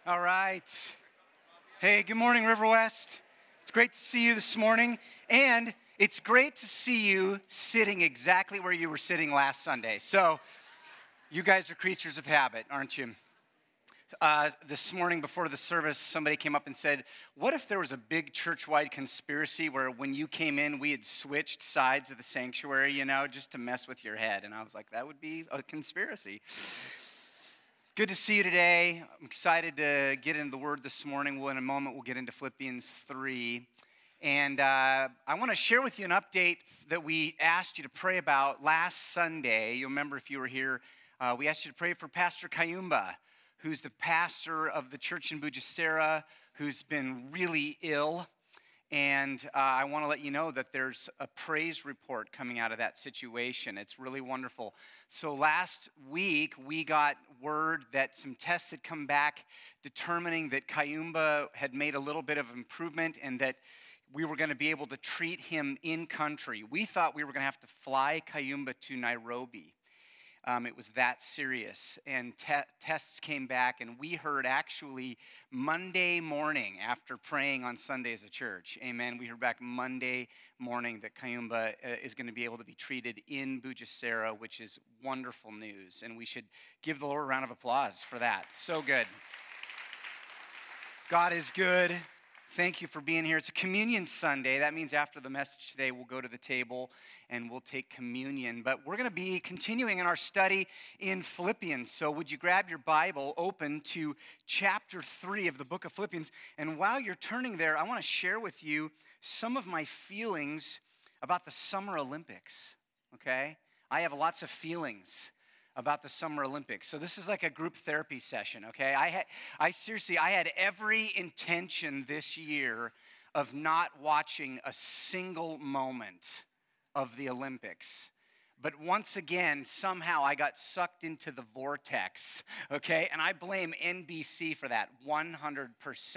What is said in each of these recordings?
All right. Hey, good morning, River West. It's great to see you this morning, and it's great to see you sitting exactly where you were sitting last Sunday. So, you guys are creatures of habit, aren't you? This morning before the service, somebody came up and said, what if there was a big church-wide conspiracy where when you came in, we had switched sides of the sanctuary, just to mess with your head? And I was like, that would be a conspiracy. Good to see you today. I'm excited to get into the Word this morning. In a moment, we'll get into Philippians 3. And I want to share with you an update that we asked you to pray about last Sunday. You'll remember if you were here, we asked you to pray for Pastor Kayumba, who's the pastor of the church in Bugesera, who's been really ill. And I want to let you know that there's a praise report coming out of that situation. It's really wonderful. So last week, we got word that some tests had come back determining that Kayumba had made a little bit of improvement and that we were going to be able to treat him in country. We thought we were going to have to fly Kayumba to Nairobi. It was that serious, and tests came back, and we heard actually Monday morning after praying on Sunday as a church, amen, we heard back Monday morning that Kayumba is going to be able to be treated in Bugesera, which is wonderful news, and we should give the Lord a round of applause for that. So good. God is good. Thank you for being here. It's a communion Sunday. That means after the message today, we'll go to the table and we'll take communion. But we're going to be continuing in our study in Philippians. So would you grab your Bible, open to chapter 3 of the book of Philippians. And while you're turning there, I want to share with you some of my feelings about the Summer Olympics, okay? I have lots of feelings about the Summer Olympics. So this is like a group therapy session, okay? I had every intention this year of not watching a single moment of the Olympics. But once again, somehow I got sucked into the vortex, okay? And I blame NBC for that, 100%.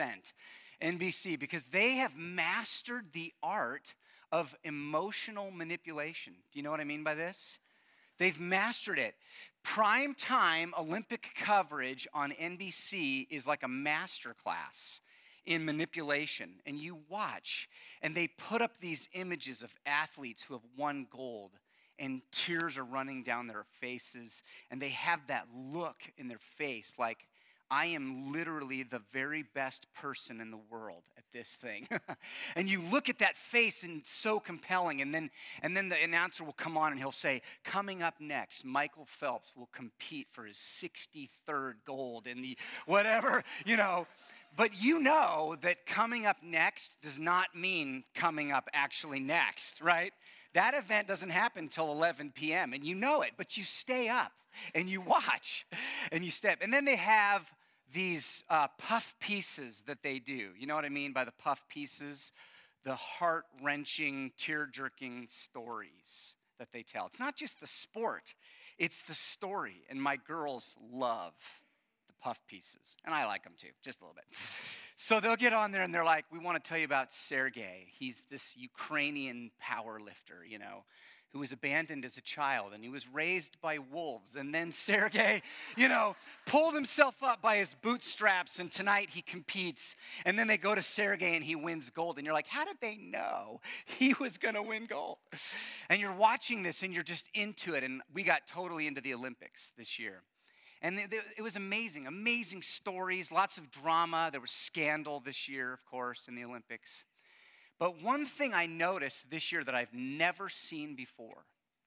NBC, because they have mastered the art of emotional manipulation. Do you know what I mean by this? They've mastered it. Prime time Olympic coverage on NBC is like a master class in manipulation. And you watch, and they put up these images of athletes who have won gold, and tears are running down their faces, and they have that look in their face like, I am literally the very best person in the world at this thing. And you look at that face and it's so compelling. And then the announcer will come on and he'll say, coming up next, Michael Phelps will compete for his 63rd gold in the whatever, But you know that coming up next does not mean coming up actually next, right? That event doesn't happen till 11 p.m. and you know it, but you stay up and you watch and you step. And then they have these puff pieces that they do. You know what I mean by the puff pieces? The heart-wrenching, tear-jerking stories that they tell. It's not just the sport, it's the story. And my girls love the puff pieces. And I like them too, just a little bit. So they'll get on there and they're like, we want to tell you about Sergei. He's this Ukrainian power lifter, who was abandoned as a child, and he was raised by wolves. And then Sergei, pulled himself up by his bootstraps, and tonight he competes. And then they go to Sergei, and he wins gold. And you're like, how did they know he was going to win gold? And you're watching this, and you're just into it. And we got totally into the Olympics this year. And it was amazing, amazing stories, lots of drama. There was scandal this year, of course, in the Olympics. But one thing I noticed this year that I've never seen before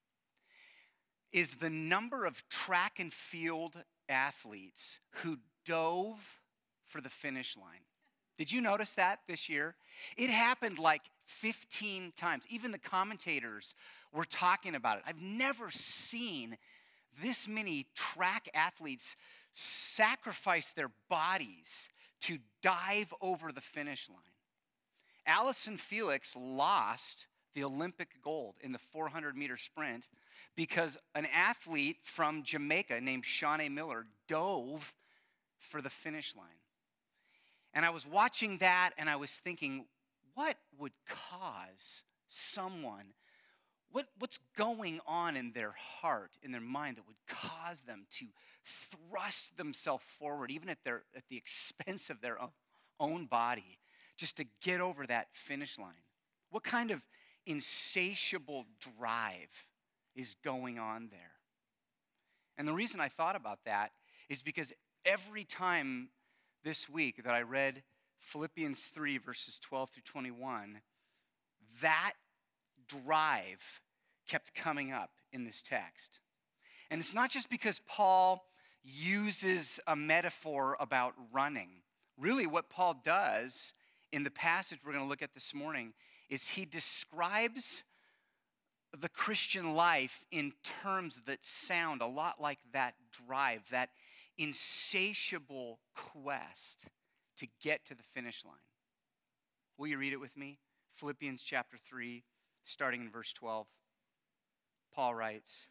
is the number of track and field athletes who dove for the finish line. Did you notice that this year? It happened like 15 times. Even the commentators were talking about it. I've never seen this many track athletes sacrifice their bodies to dive over the finish line. Allyson Felix lost the Olympic gold in the 400-meter sprint because an athlete from Jamaica named Shaunae Miller dove for the finish line. And I was watching that and I was thinking, what would cause someone What's going on in their heart, in their mind, that would cause them to thrust themselves forward, even at the expense of their own body, just to get over that finish line? What kind of insatiable drive is going on there? And the reason I thought about that is because every time this week that I read Philippians 3, verses 12 through 21, that drive kept coming up in this text. And it's not just because Paul uses a metaphor about running. Really, what Paul does in the passage we're going to look at this morning is he describes the Christian life in terms that sound a lot like that drive, that insatiable quest to get to the finish line. Will you read it with me? Philippians chapter 3, starting in verse 12. Paul writes,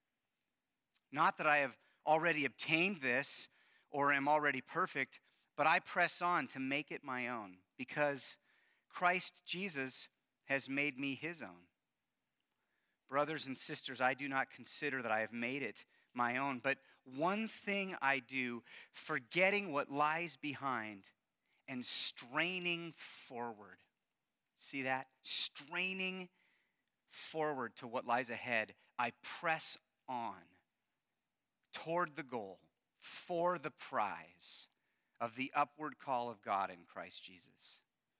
"Not that I have already obtained this or am already perfect, but I press on to make it my own, because Christ Jesus has made me his own. Brothers and sisters, I do not consider that I have made it my own, but one thing I do, forgetting what lies behind and straining forward." See that? Straining forward to what lies ahead, I press on toward the goal for the prize of the upward call of God in Christ Jesus.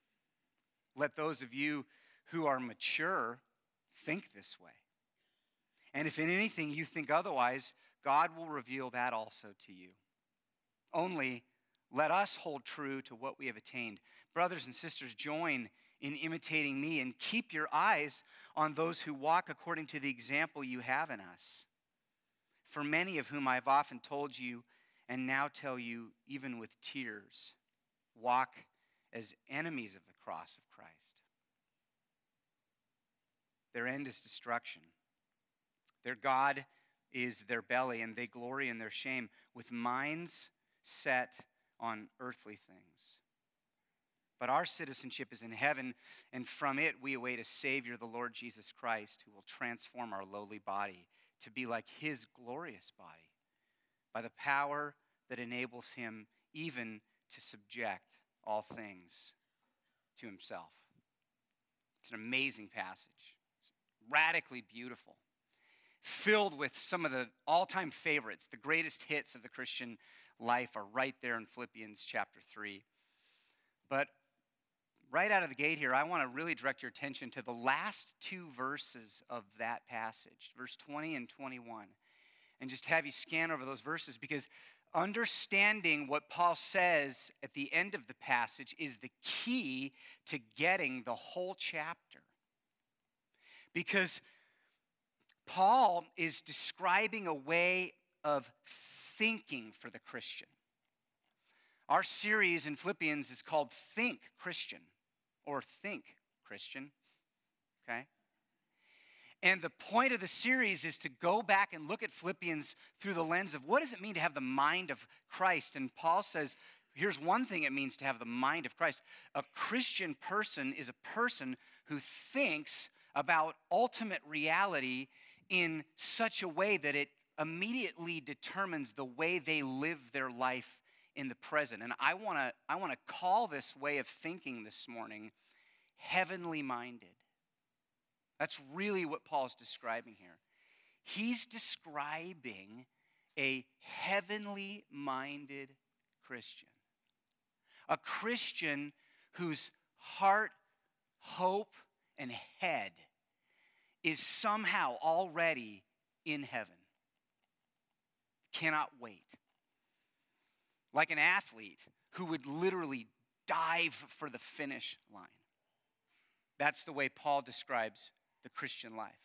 Let those of you who are mature think this way. And if in anything you think otherwise, God will reveal that also to you. Only let us hold true to what we have attained. Brothers and sisters, join in imitating me and keep your eyes on those who walk according to the example you have in us. For many of whom I have often told you and now tell you, even with tears, walk as enemies of the cross of Christ. Their end is destruction. Their God is their belly, and they glory in their shame, with minds set on earthly things. But our citizenship is in heaven, and from it we await a Savior, the Lord Jesus Christ, who will transform our lowly body to be like his glorious body by the power that enables him even to subject all things to himself. It's an amazing passage. It's radically beautiful, filled with some of the all-time favorites. The greatest hits of the Christian life are right there in Philippians chapter 3. But right out of the gate here, I want to really direct your attention to the last two verses of that passage, verse 20 and 21, and just have you scan over those verses, because understanding what Paul says at the end of the passage is the key to getting the whole chapter. Because Paul is describing a way of thinking for the Christian. Our series in Philippians is called Think Christian, or Think Christian, okay? And the point of the series is to go back and look at Philippians through the lens of what does it mean to have the mind of Christ? And Paul says, here's one thing it means to have the mind of Christ. A Christian person is a person who thinks about ultimate reality in such a way that it immediately determines the way they live their life in the present. And I want to call this way of thinking this morning heavenly minded. That's really what Paul's describing here. He's describing a heavenly minded Christian. A Christian whose heart, hope, and head is somehow already in heaven. Cannot wait. Like an athlete who would literally dive for the finish line. That's the way Paul describes the Christian life.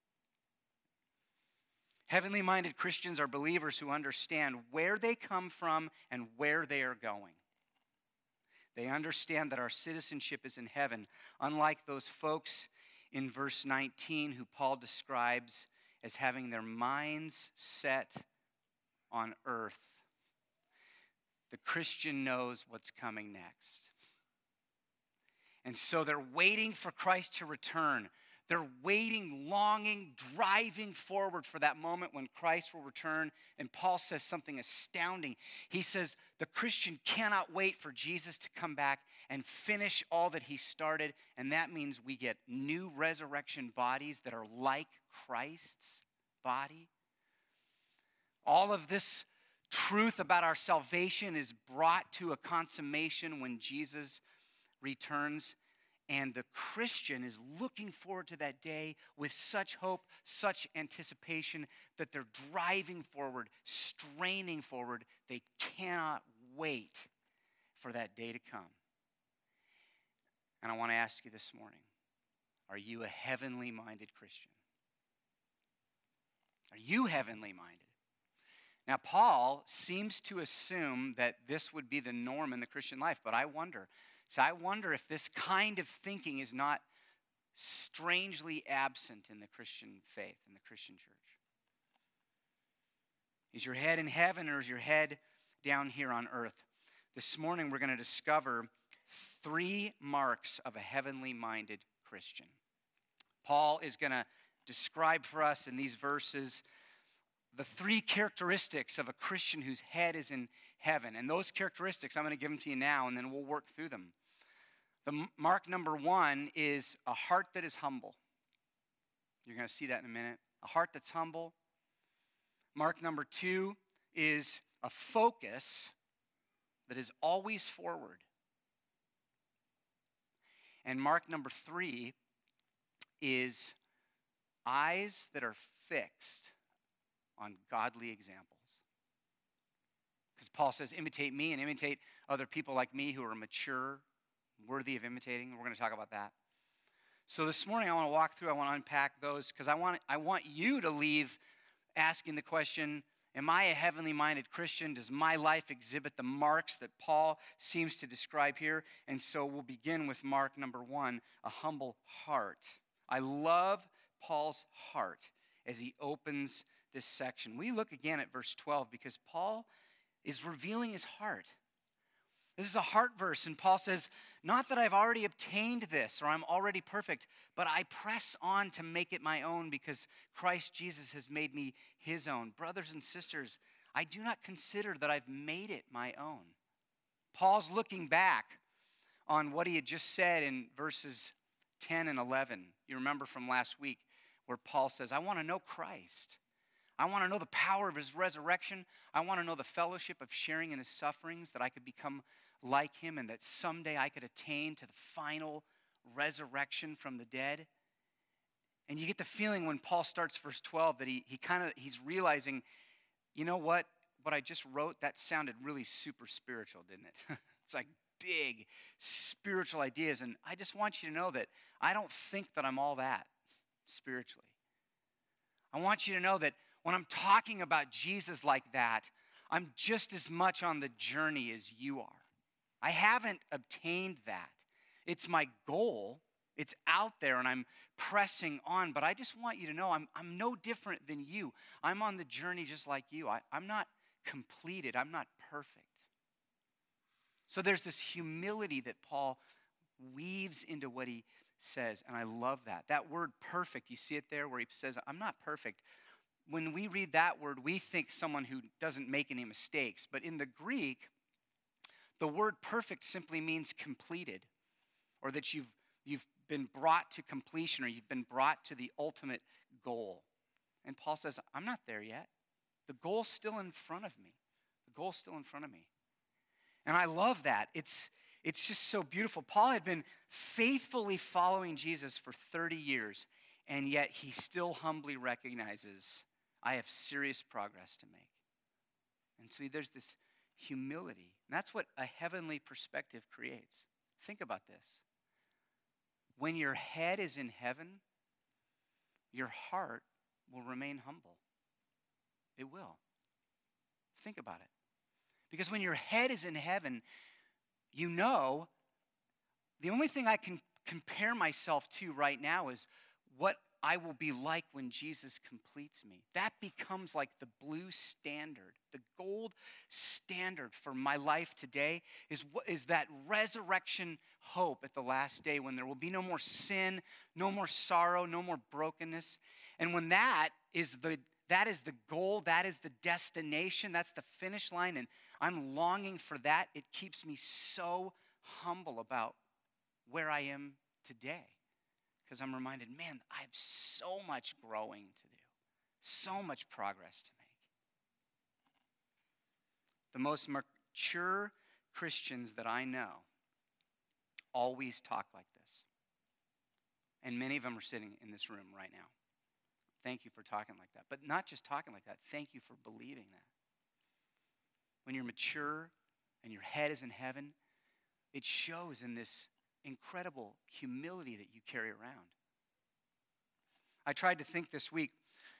Heavenly minded Christians are believers who understand where they come from and where they are going. They understand that our citizenship is in heaven, unlike those folks in verse 19 who Paul describes as having their minds set on earth. The Christian knows what's coming next. And so they're waiting for Christ to return. They're waiting, longing, driving forward for that moment when Christ will return. And Paul says something astounding. He says the Christian cannot wait for Jesus to come back and finish all that he started. And that means we get new resurrection bodies that are like Christ's body. All of this truth about our salvation is brought to a consummation when Jesus returns. And the Christian is looking forward to that day with such hope, such anticipation that they're driving forward, straining forward. They cannot wait for that day to come. And I want to ask you this morning, are you a heavenly minded Christian? Are you heavenly minded? Now, Paul seems to assume that this would be the norm in the Christian life, but I wonder. So I wonder if this kind of thinking is not strangely absent in the Christian faith, in the Christian church. Is your head in heaven or is your head down here on earth? This morning we're going to discover 3 marks of a heavenly minded Christian. Paul is going to describe for us in these verses the 3 characteristics of a Christian whose head is in heaven. And those characteristics, I'm going to give them to you now, and then we'll work through them. The mark number 1 is a heart that is humble. You're going to see that in a minute. A heart that's humble. Mark number 2 is a focus that is always forward. And mark number 3 is eyes that are fixed on godly examples. Because Paul says, imitate me and imitate other people like me who are mature, worthy of imitating. We're going to talk about that. So this morning I want to walk through, I want to unpack those because I want you to leave asking the question, am I a heavenly minded Christian? Does my life exhibit the marks that Paul seems to describe here? And so we'll begin with mark number 1, a humble heart. I love Paul's heart as he opens this section. We look again at verse 12 because Paul is revealing his heart. This is a heart verse, and Paul says, not that I've already obtained this or I'm already perfect, but I press on to make it my own because Christ Jesus has made me his own. Brothers and sisters, I do not consider that I've made it my own. Paul's looking back on what he had just said in verses 10 and 11. You remember from last week where Paul says, I want to know Christ. I want to know the power of his resurrection. I want to know the fellowship of sharing in his sufferings, that I could become like him and that someday I could attain to the final resurrection from the dead. And you get the feeling when Paul starts verse 12 that he's realizing, you know what I just wrote, that sounded really super spiritual, didn't it? It's like big spiritual ideas. And I just want you to know that I don't think that I'm all that spiritually. I want you to know that when I'm talking about Jesus like that, I'm just as much on the journey as you are. I haven't obtained that. It's my goal. It's out there and I'm pressing on. But I just want you to know I'm no different than you. I'm on the journey just like you. I'm not completed. I'm not perfect. So there's this humility that Paul weaves into what he says. And I love that. That word perfect, you see it there where he says, I'm not perfect. When we read that word, we think someone who doesn't make any mistakes. But in the Greek, the word perfect simply means completed, or that you've been brought to completion, or you've been brought to the ultimate goal. And Paul says, I'm not there yet. The goal's still in front of me. The goal's still in front of me. And I love that. It's just so beautiful. Paul had been faithfully following Jesus for 30 years, and yet he still humbly recognizes, I have serious progress to make. And so there's this humility. And that's what a heavenly perspective creates. Think about this. When your head is in heaven, your heart will remain humble. It will. Think about it. Because when your head is in heaven, you know, the only thing I can compare myself to right now is what I will be like when Jesus completes me. That becomes like the blue standard, the gold standard for my life today is that resurrection hope at the last day when there will be no more sin, no more sorrow, no more brokenness. And when that is the goal, that is the destination, that's the finish line, and I'm longing for that, it keeps me so humble about where I am today. Because I'm reminded, man, I have so much growing to do, so much progress to make. The most mature Christians that I know always talk like this. And many of them are sitting in this room right now. Thank you for talking like that. But not just talking like that, thank you for believing that. When you're mature and your head is in heaven, it shows in this incredible humility that you carry around. I tried to think this week,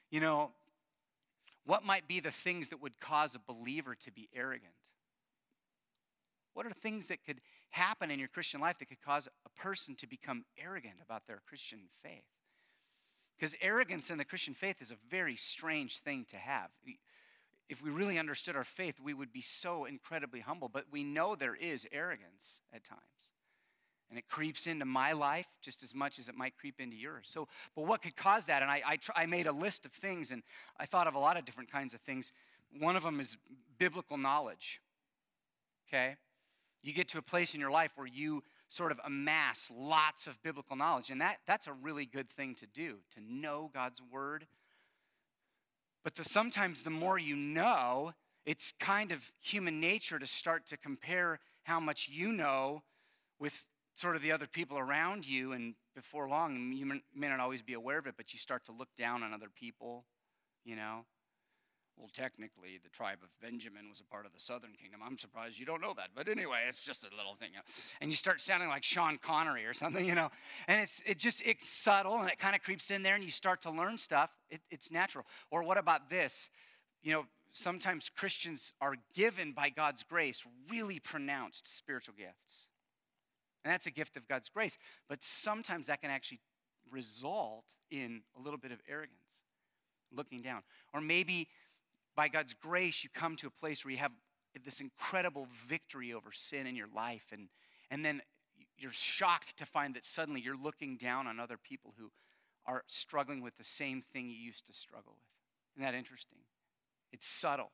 what might be the things that would cause a believer to be arrogant? What are the things that could happen in your Christian life that could cause a person to become arrogant about their Christian faith? Because arrogance in the Christian faith is a very strange thing to have. If we really understood our faith, we would be so incredibly humble, but we know there is arrogance at times. And it creeps into my life just as much as it might creep into yours. But what could cause that? And I made a list of things, and I thought of a lot of different kinds of things. One of them is biblical knowledge, okay? You get to a place in your life where you sort of amass lots of biblical knowledge, and that's a really good thing to do, to know God's word. But sometimes the more you know, it's kind of human nature to start to compare how much you know with sort of the other people around you, and before long, you may not always be aware of it, but you start to look down on other people, Well, technically, the tribe of Benjamin was a part of the southern kingdom. I'm surprised you don't know that, but anyway, it's just a little thing. And you start sounding like Sean Connery or something, And it's subtle, and it kind of creeps in there, and you start to learn stuff. It's natural. Or what about this? Sometimes Christians are given by God's grace really pronounced spiritual gifts. And that's a gift of God's grace. But sometimes that can actually result in a little bit of arrogance, looking down. Or maybe by God's grace, you come to a place where you have this incredible victory over sin in your life. And then you're shocked to find that suddenly you're looking down on other people who are struggling with the same thing you used to struggle with. Isn't that interesting? It's subtle.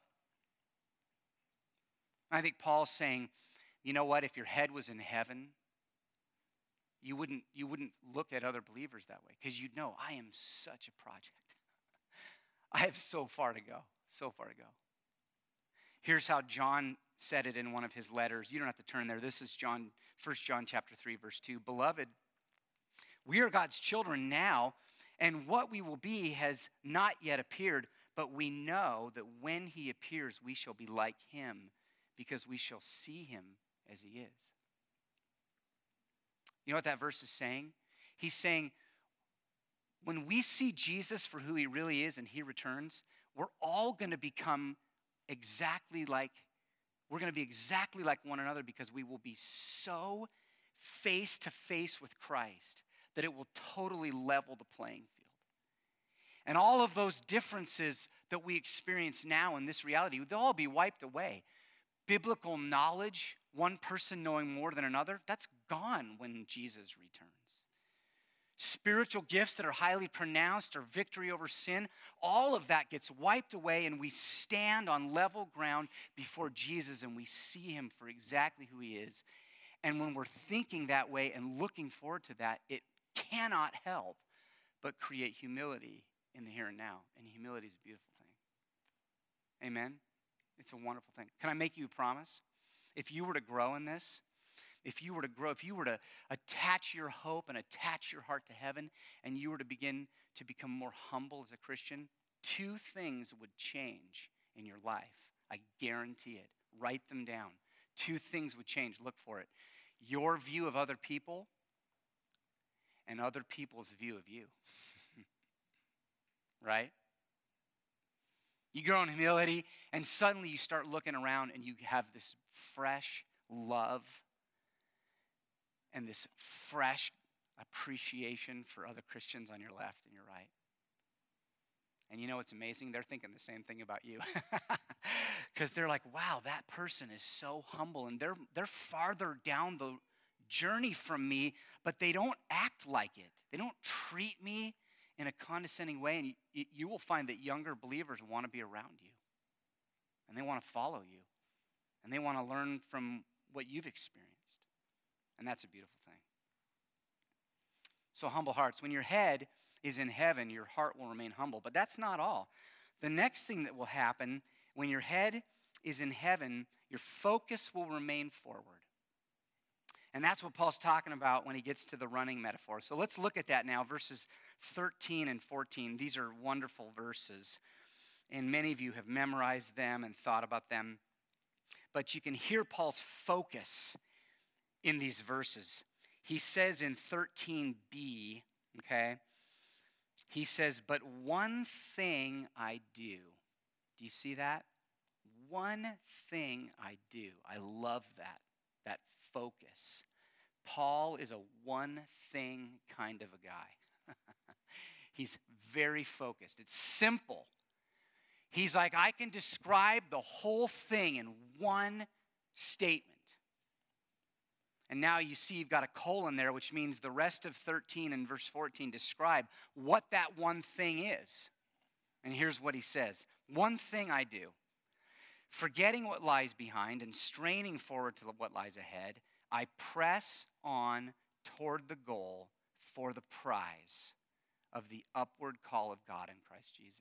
I think Paul's saying, you know what? If your head was in heaven, you wouldn't look at other believers that way, because you'd know I am such a project. I have so far to go. Here's how John said it in one of his letters. You don't have to turn there. This is 1 John chapter 3, verse 2. Beloved, we are God's children now, and what we will be has not yet appeared, but we know that when he appears, we shall be like him, because we shall see him as he is. You know what that verse is saying? He's saying, when we see Jesus for who he really is and he returns, we're all going to become exactly like one another, because we will be so face to face with Christ that it will totally level the playing field. And all of those differences that we experience now in this reality, they'll all be wiped away. Biblical knowledge, one person knowing more than another, that's gone when Jesus returns. Spiritual gifts that are highly pronounced, or victory over sin, all of that gets wiped away, and we stand on level ground before Jesus, and we see him for exactly who he is. And when we're thinking that way and looking forward to that, it cannot help but create humility in the here and now. And humility is a beautiful thing. Amen? It's a wonderful thing. Can I make you a promise? If you were to grow in this, if you were to attach your hope and attach your heart to heaven, and you were to begin to become more humble as a Christian, 2 things would change in your life. I guarantee it. Write them down. 2 things would change. Look for it. Your view of other people and other people's view of you. Right? You grow in humility, and suddenly you start looking around, and you have this fresh love and this fresh appreciation for other Christians on your left and your right. And you know what's amazing? They're thinking the same thing about you. Because they're like, wow, that person is so humble, and they're farther down the journey from me, but they don't act like it. They don't treat me in a condescending way, and you will find that younger believers want to be around you, and they want to follow you, and they want to learn from what you've experienced, and that's a beautiful thing. So humble hearts. When your head is in heaven, your heart will remain humble, but that's not all. The next thing that will happen when your head is in heaven, your focus will remain forward. And that's what Paul's talking about when he gets to the running metaphor. So let's look at that now, verses 13 and 14. These are wonderful verses, and many of you have memorized them and thought about them. But you can hear Paul's focus in these verses. He says in 13b, okay, he says, but one thing I do. Do you see that? One thing I do. I love that focus. Paul is a one thing kind of a guy. He's very focused. It's simple. He's like, I can describe the whole thing in one statement. And now you see you've got a colon there, which means the rest of 13 and verse 14 describe what that one thing is. And here's what he says. One thing I do, forgetting what lies behind and straining forward to what lies ahead, I press on toward the goal for the prize of the upward call of God in Christ Jesus.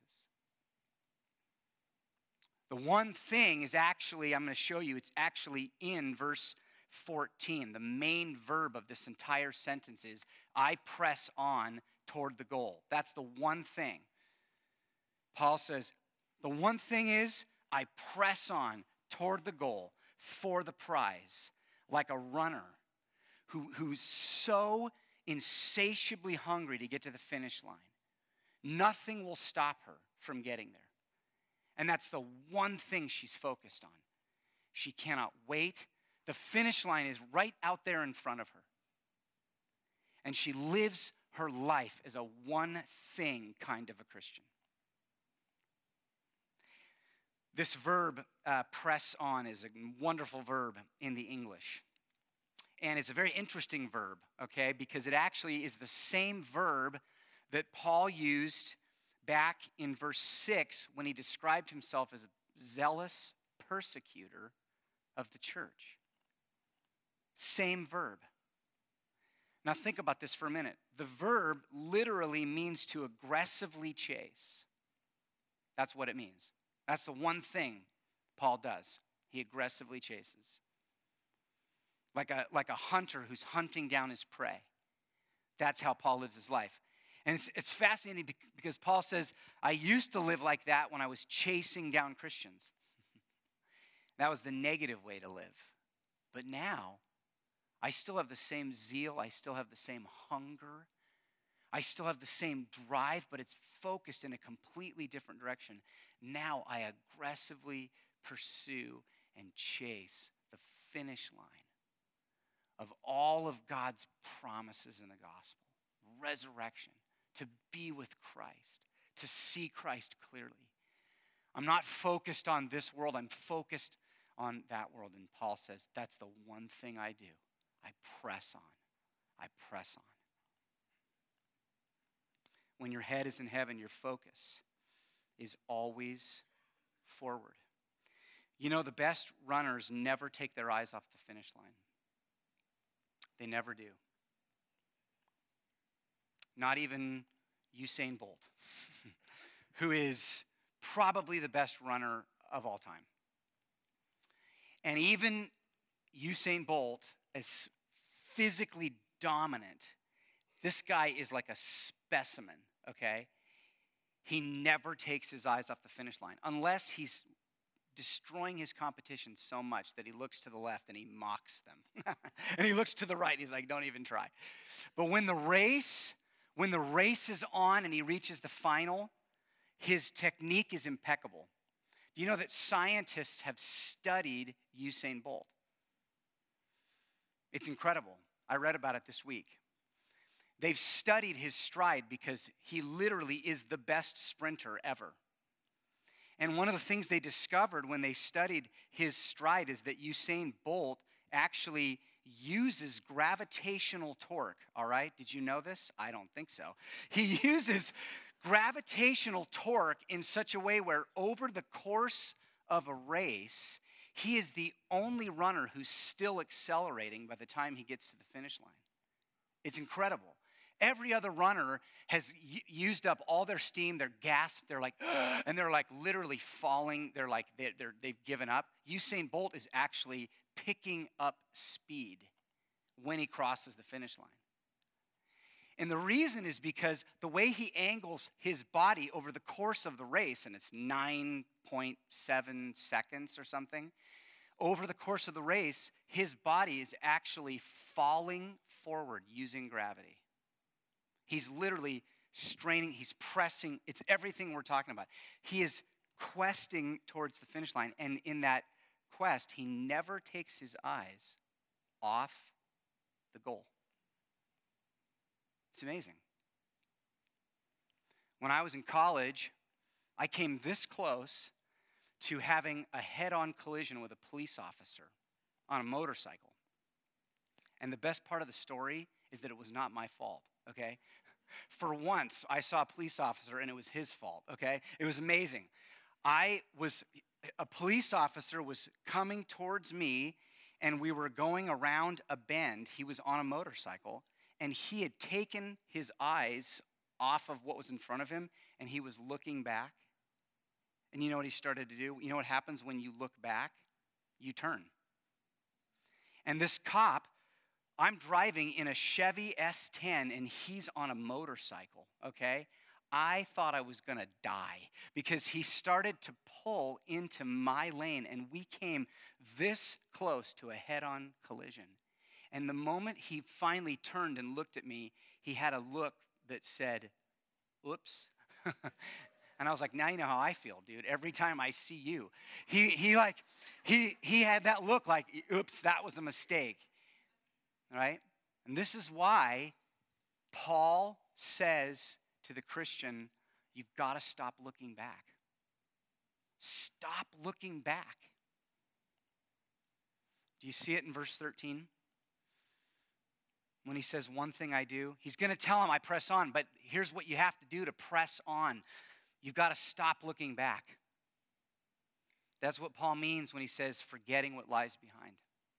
The one thing is actually, I'm going to show you, it's actually in verse 14. The main verb of this entire sentence is, I press on toward the goal. That's the one thing. Paul says, the one thing is, I press on toward the goal for the prize, like a runner who's so insatiably hungry to get to the finish line. Nothing will stop her from getting there. And that's the one thing she's focused on. She cannot wait. The finish line is right out there in front of her. And she lives her life as a one thing kind of a Christian. This verb, press on, is a wonderful verb in the English. And it's a very interesting verb, okay, because it actually is the same verb that Paul used back in verse 6 when he described himself as a zealous persecutor of the church. Same verb. Now think about this for a minute. The verb literally means to aggressively chase. That's what it means. That's the one thing Paul does. He aggressively chases. Like a hunter who's hunting down his prey. That's how Paul lives his life. And it's fascinating because Paul says, I used to live like that when I was chasing down Christians. That was the negative way to live. But now, I still have the same zeal. I still have the same hunger. I still have the same drive, but it's focused in a completely different direction. Now I aggressively pursue and chase the finish line of all of God's promises in the gospel. Resurrection, to be with Christ, to see Christ clearly. I'm not focused on this world. I'm focused on that world. And Paul says, that's the one thing I do. I press on. I press on. When your head is in heaven, your focus is always forward. You know, the best runners never take their eyes off the finish line. They never do. Not even Usain Bolt, who is probably the best runner of all time. And even Usain Bolt, as physically dominant, this guy is like a specimen, okay? He never takes his eyes off the finish line unless he's destroying his competition so much that he looks to the left and he mocks them. And he looks to the right and he's like, don't even try. But when the race is on and he reaches the final, his technique is impeccable. Do you know that scientists have studied Usain Bolt? It's incredible. I read about it this week. They've studied his stride because he literally is the best sprinter ever. And one of the things they discovered when they studied his stride is that Usain Bolt actually uses gravitational torque, all right? Did you know this? I don't think so. He uses gravitational torque in such a way where over the course of a race, he is the only runner who's still accelerating by the time he gets to the finish line. It's incredible. Every other runner has used up all their steam, their gas, they're like, and they're like literally falling. They're like, they've given up. Usain Bolt is actually picking up speed when he crosses the finish line. And the reason is because the way he angles his body over the course of the race, and it's 9.7 seconds or something, over the course of the race, his body is actually falling forward using gravity. He's literally straining, he's pressing, it's everything we're talking about. He is questing towards the finish line, and in that quest, he never takes his eyes off the goal. It's amazing. When I was in college, I came this close to having a head-on collision with a police officer on a motorcycle. And the best part of the story is that it was not my fault, okay? For once, I saw a police officer and it was his fault, okay? It was amazing. A police officer was coming towards me and we were going around a bend. He was on a motorcycle and he had taken his eyes off of what was in front of him and he was looking back. And you know what he started to do? You know what happens when you look back? You turn. And this cop, I'm driving in a Chevy S10 and he's on a motorcycle, okay? I thought I was going to die because he started to pull into my lane and we came this close to a head-on collision. And the moment he finally turned and looked at me, he had a look that said, "Oops." And I was like, now you know how I feel, dude. Every time I see you. He had that look like, oops, that was a mistake. All right? And this is why Paul says to the Christian, you've got to stop looking back. Stop looking back. Do you see it in verse 13? When he says, one thing I do, he's going to tell him, I press on, but here's what you have to do to press on. You've got to stop looking back. That's what Paul means when he says, forgetting what lies behind.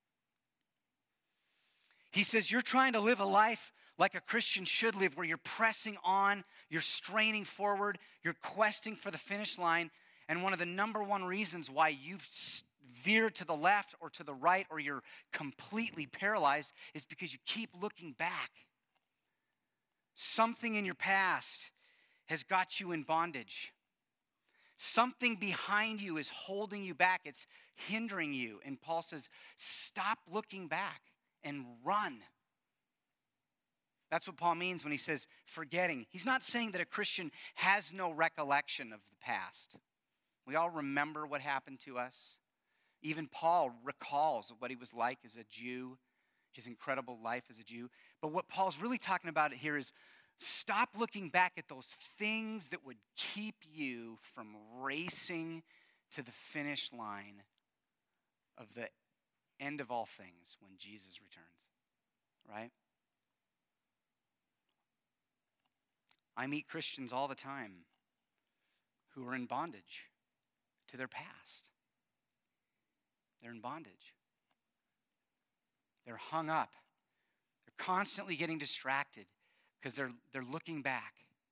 He says, you're trying to live a life like a Christian should live, where you're pressing on, you're straining forward, you're questing for the finish line. And one of the number one reasons why you've veered to the left or to the right or you're completely paralyzed is because you keep looking back. Something in your past has got you in bondage. Something behind you is holding you back. It's hindering you. And Paul says, stop looking back and run. That's what Paul means when he says forgetting. He's not saying that a Christian has no recollection of the past. We all remember what happened to us. Even Paul recalls what he was like as a Jew, his incredible life as a Jew. But what Paul's really talking about here is stop looking back at those things that would keep you from racing to the finish line of the end of all things when Jesus returns, right? I meet Christians all the time who are in bondage to their past. They're in bondage. They're hung up. They're constantly getting distracted because they're looking back.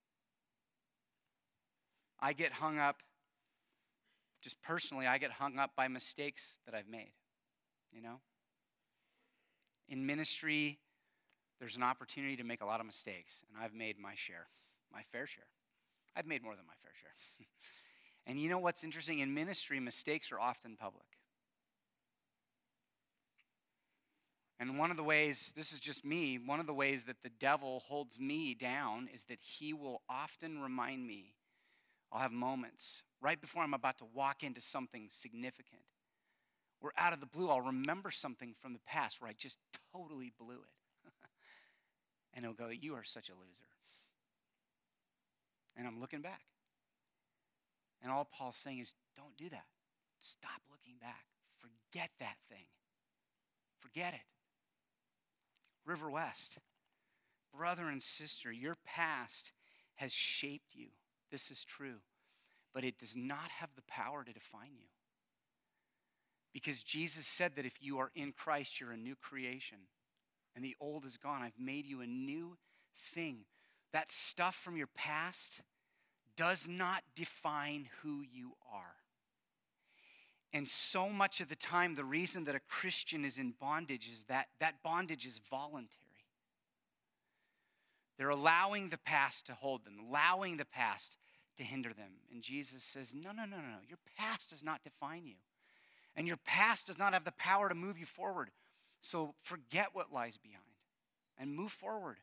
I get hung up, just personally, I get hung up by mistakes that I've made, you know? In ministry, there's an opportunity to make a lot of mistakes, and I've made my share, my fair share. I've made more than my fair share. And you know what's interesting? In ministry, mistakes are often public. And one of the ways, this is just me, one of the ways that the devil holds me down is that he will often remind me. I'll have moments right before I'm about to walk into something significant, where out of the blue, I'll remember something from the past where I just totally blew it. And he'll go, you are such a loser. And I'm looking back. And all Paul's saying is, don't do that. Stop looking back. Forget that thing. Forget it. River West, brother and sister, your past has shaped you. This is true. But it does not have the power to define you. Because Jesus said that if you are in Christ, you're a new creation. And the old is gone. I've made you a new thing. That stuff from your past does not define who you are. And so much of the time, the reason that a Christian is in bondage is that bondage is voluntary. They're allowing the past to hold them, allowing the past to hinder them. And Jesus says, no. Your past does not define you. And your past does not have the power to move you forward. So forget what lies behind and move forward.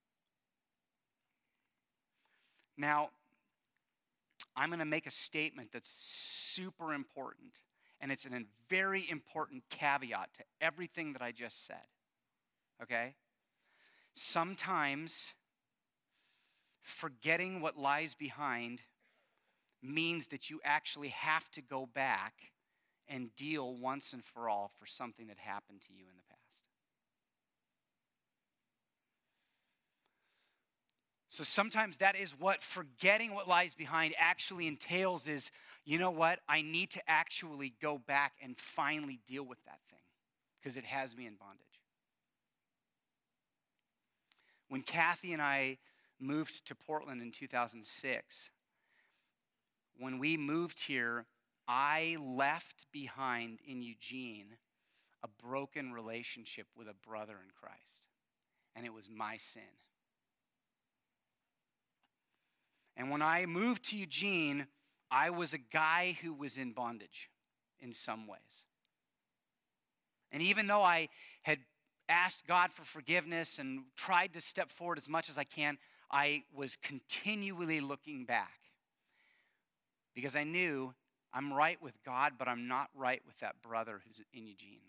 Now, I'm going to make a statement that's super important. And it's a very important caveat to everything that I just said. Okay? Sometimes forgetting what lies behind means that you actually have to go back and deal once and for all for something that happened to you in the past. So sometimes that is what forgetting what lies behind actually entails is, you know what? I need to actually go back and finally deal with that thing because it has me in bondage. When Kathy and I moved to Portland in 2006, when we moved here, I left behind in Eugene a broken relationship with a brother in Christ. And it was my sin. And when I moved to Eugene, I was a guy who was in bondage in some ways. And even though I had asked God for forgiveness and tried to step forward as much as I can, I was continually looking back. Because I knew I'm right with God, but I'm not right with that brother who's in Eugene.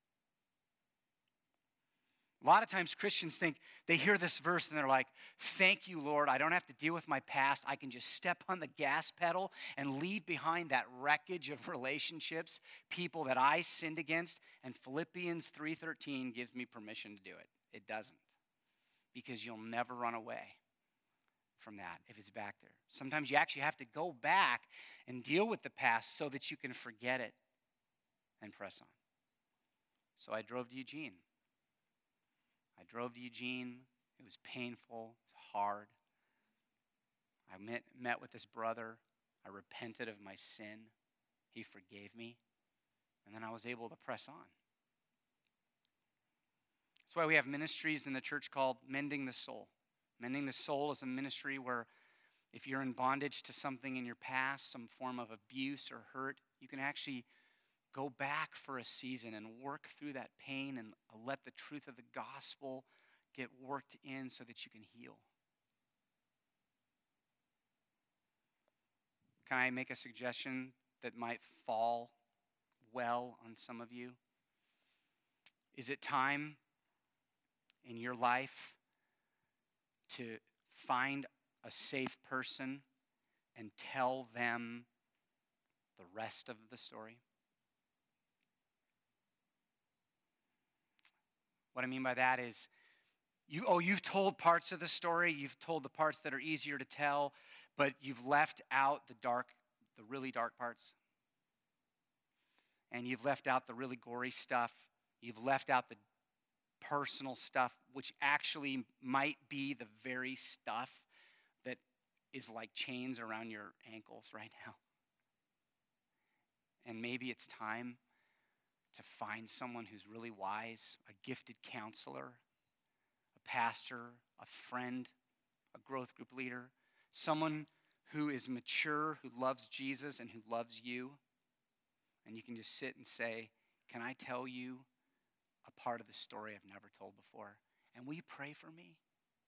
A lot of times Christians think, they hear this verse and they're like, thank you, Lord, I don't have to deal with my past. I can just step on the gas pedal and leave behind that wreckage of relationships, people that I sinned against. And Philippians 3:13 gives me permission to do it. It doesn't. Because you'll never run away from that if it's back there. Sometimes you actually have to go back and deal with the past so that you can forget it and press on. So I drove to Eugene. It was painful. It was hard. I met with this brother. I repented of my sin. He forgave me. And then I was able to press on. That's why we have ministries in the church called Mending the Soul. Mending the Soul is a ministry where if you're in bondage to something in your past, some form of abuse or hurt, you can actually go back for a season and work through that pain and let the truth of the gospel get worked in so that you can heal. Can I make a suggestion that might fall well on some of you? Is it time in your life to find a safe person and tell them the rest of the story? What I mean by that is, you've told parts of the story, you've told the parts that are easier to tell, but you've left out the really dark parts. And you've left out the really gory stuff. You've left out the personal stuff, which actually might be the very stuff that is like chains around your ankles right now. And maybe it's time to find someone who's really wise, a gifted counselor, a pastor, a friend, a growth group leader, someone who is mature, who loves Jesus and who loves you. And you can just sit and say, can I tell you a part of the story I've never told before? And will you pray for me?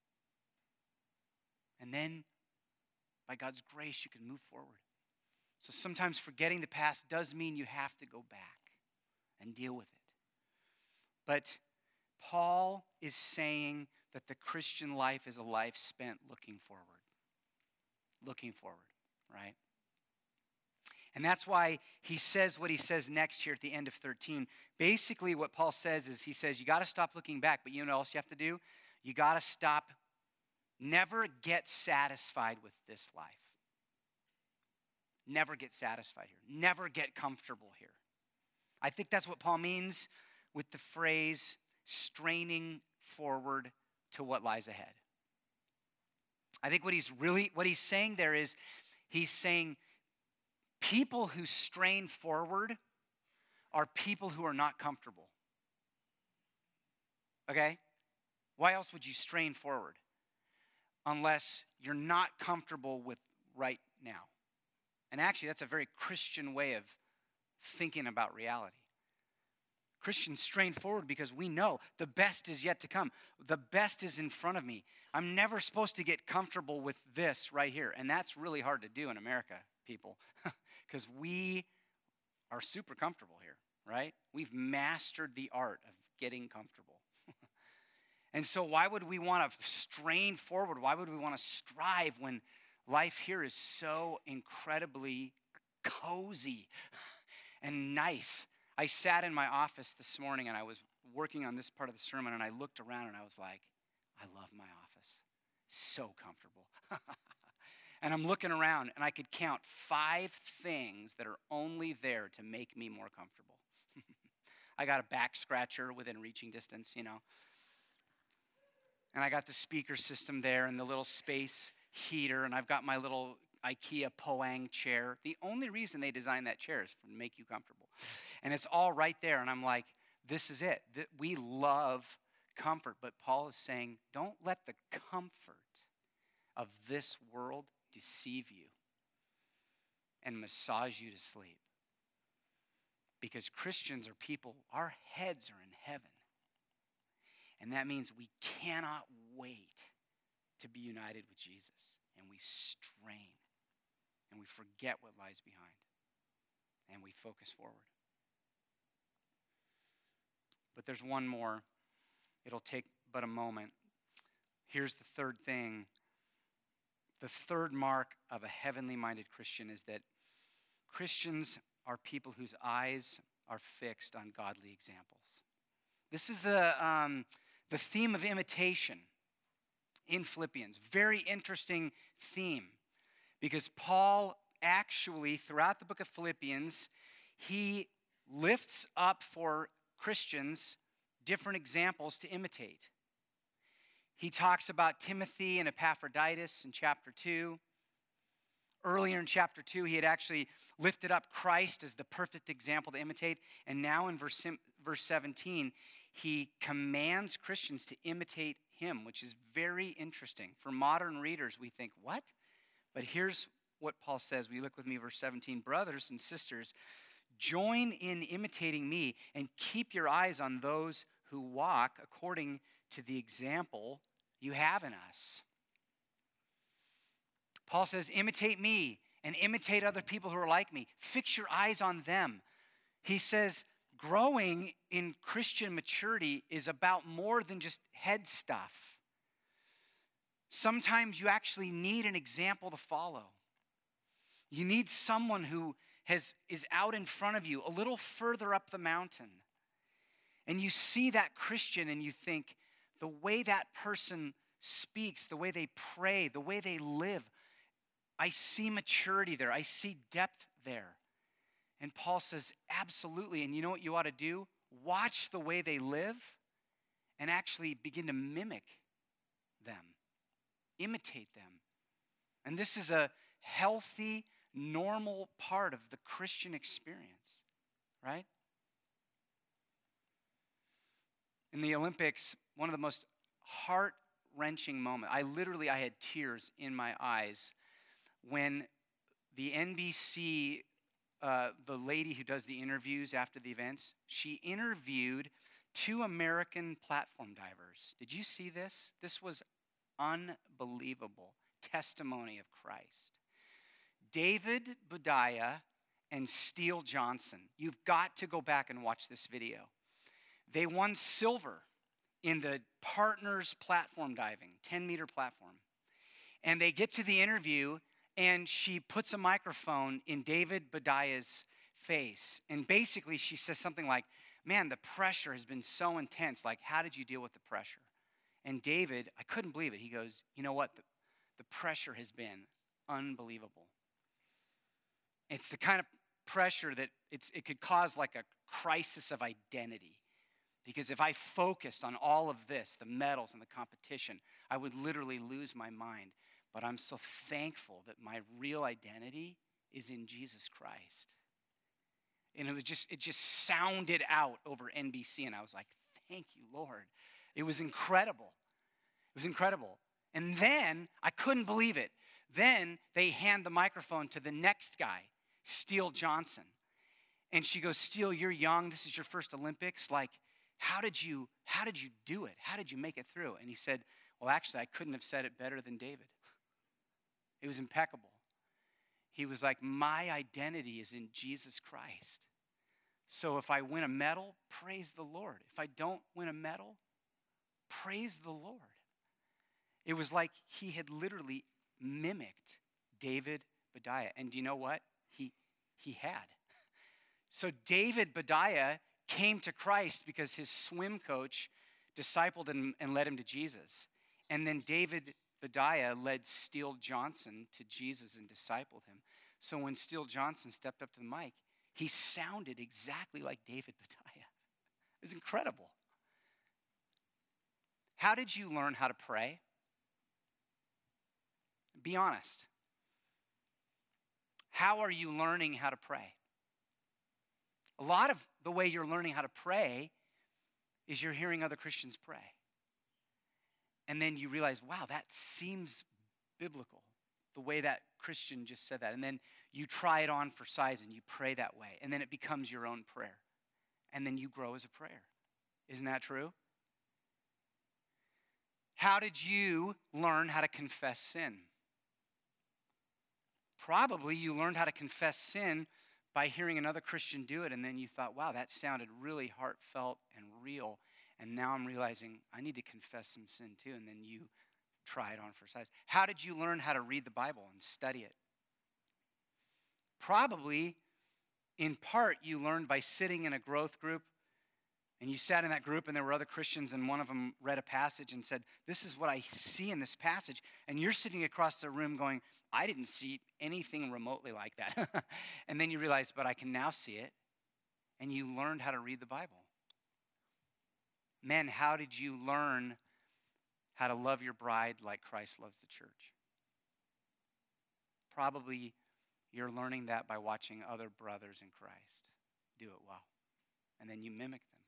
And then, by God's grace, you can move forward. So sometimes forgetting the past does mean you have to go back and deal with it. But Paul is saying that the Christian life is a life spent looking forward. Looking forward, right? And that's why he says what he says next here at the end of 13. Basically, what Paul says is he says, you got to stop looking back, but you know what else you have to do? You got to stop, never get satisfied with this life. Never get satisfied here. Never get comfortable here. I think that's what Paul means with the phrase straining forward to what lies ahead. I think what he's saying there is he's saying people who strain forward are people who are not comfortable. Okay? Why else would you strain forward? Unless you're not comfortable with right now. And actually, that's a very Christian way of thinking about reality. Christians strain forward because we know the best is yet to come. The best is in front of me. I'm never supposed to get comfortable with this right here. And that's really hard to do in America, people, because we are super comfortable here, right? We've mastered the art of getting comfortable. And so why would we want to strain forward? Why would we want to strive when life here is so incredibly cozy and nice? I sat in my office this morning and I was working on this part of the sermon and I looked around and I was like, I love my office. So comfortable. And I'm looking around and I could count 5 things that are only there to make me more comfortable. I got a back scratcher within reaching distance, you know. And I got the speaker system there and the little space heater, and I've got my little IKEA Poang chair. The only reason they designed that chair is to make you comfortable. And it's all right there, and I'm like, this is it. We love comfort, but Paul is saying, don't let the comfort of this world deceive you and massage you to sleep. Because Christians are people, our heads are in heaven. And that means we cannot wait to be united with Jesus. And we strain. And we forget what lies behind. And we focus forward. But there's one more. It'll take but a moment. Here's the third thing. The third mark of a heavenly minded Christian is that Christians are people whose eyes are fixed on godly examples. This is the theme of imitation in Philippians. Very interesting theme because Paul actually, throughout the book of Philippians, he lifts up for Christians different examples to imitate. He talks about Timothy and Epaphroditus in chapter 2. Earlier in chapter 2, he had actually lifted up Christ as the perfect example to imitate. And now in verse 17, he commands Christians to imitate him, which is very interesting. For modern readers, we think, what? But here's what Paul says. We look with me, verse 17. Brothers and sisters, join in imitating me and keep your eyes on those who walk according to the example you have in us. Paul says, imitate me and imitate other people who are like me. Fix your eyes on them. He says, growing in Christian maturity is about more than just head stuff. Sometimes you actually need an example to follow. You need someone who is out in front of you, a little further up the mountain. And you see that Christian and you think, the way that person speaks, the way they pray, the way they live, I see maturity there. I see depth there. And Paul says, absolutely. And you know what you ought to do? Watch the way they live and actually begin to mimic them, imitate them. And this is a healthy, normal part of the Christian experience, right? In the Olympics, one of the most heart-wrenching moments, I had tears in my eyes when the NBC, the lady who does the interviews after the events, she interviewed 2 American platform divers. Did you see this? This was unbelievable testimony of Christ. David Budaya and Steele Johnson. You've got to go back and watch this video. They won silver in the partners platform diving, 10-meter platform. And they get to the interview, and she puts a microphone in David Badiah's face. And basically, she says something like, man, the pressure has been so intense. Like, how did you deal with the pressure? And David, I couldn't believe it. He goes, you know what? The pressure has been unbelievable. It's the kind of pressure that it could cause like a crisis of identity. Because if I focused on all of this, the medals and the competition, I would literally lose my mind. But I'm so thankful that my real identity is in Jesus Christ. And it just sounded out over NBC, and I was like, thank you, Lord. It was incredible. It was incredible. And then, I couldn't believe it. Then they hand the microphone to the next guy, Steele Johnson. And she goes, Steele, you're young. This is your first Olympics. Like, how did you do it? How did you make it through? And he said, well, actually, I couldn't have said it better than David. It was impeccable. He was like, my identity is in Jesus Christ. So if I win a medal, praise the Lord. If I don't win a medal, praise the Lord. It was like he had literally mimicked David Badiah. And do you know what? He had. So David Badiah came to Christ because his swim coach discipled him and led him to Jesus. And then David Badiah led Steele Johnson to Jesus and discipled him. So when Steele Johnson stepped up to the mic, he sounded exactly like David Badiah. It was incredible. How did you learn how to pray? Be honest. How are you learning how to pray? A lot of the way you're learning how to pray is you're hearing other Christians pray. And then you realize, wow, that seems biblical, the way that Christian just said that. And then you try it on for size and you pray that way. And then it becomes your own prayer. And then you grow as a prayer. Isn't that true? How did you learn how to confess sin? Probably you learned how to confess sin by hearing another Christian do it, and then you thought, wow, that sounded really heartfelt and real, and now I'm realizing I need to confess some sin too, and then you try it on for size. How did you learn how to read the Bible and study it? Probably, in part, you learned by sitting in a growth group, and you sat in that group, and there were other Christians, and one of them read a passage and said, this is what I see in this passage, and you're sitting across the room going, I didn't see anything remotely like that. And then you realize, but I can now see it. And you learned how to read the Bible. Men, how did you learn how to love your bride like Christ loves the church? Probably you're learning that by watching other brothers in Christ do it well. And then you mimic them.